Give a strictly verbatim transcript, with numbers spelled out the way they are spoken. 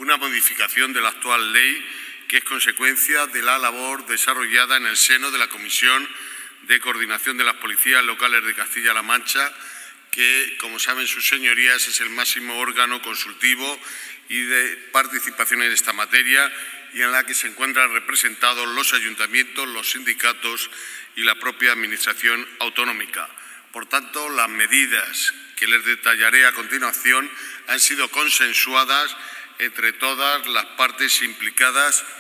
una modificación de la actual ley que es consecuencia de la labor desarrollada en el seno de la Comisión de Coordinación de las Policías Locales de Castilla-La Mancha, que, como saben sus señorías, es el máximo órgano consultivo y de participación en esta materia y en la que se encuentran representados los ayuntamientos, los sindicatos y la propia Administración autonómica. Por tanto, las medidas que les detallaré a continuación han sido consensuadas entre todas las partes implicadas